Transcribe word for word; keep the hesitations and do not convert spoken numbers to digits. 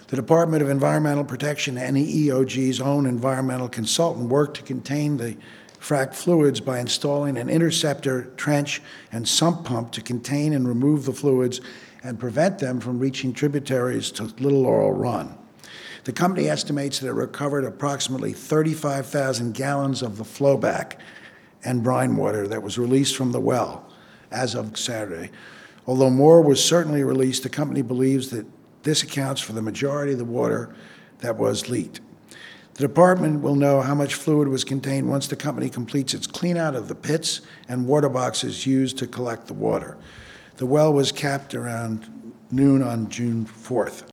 The Department of Environmental Protection and E O G's own environmental consultant worked to contain the fracked fluids by installing an interceptor trench and sump pump to contain and remove the fluids and prevent them from reaching tributaries to Little Laurel Run. The company estimates that it recovered approximately thirty-five thousand gallons of the flowback and brine water that was released from the well as of Saturday. Although more was certainly released, the company believes that this accounts for the majority of the water that was leaked. The department will know how much fluid was contained once the company completes its cleanout of the pits and water boxes used to collect the water. The well was capped around noon on June fourth.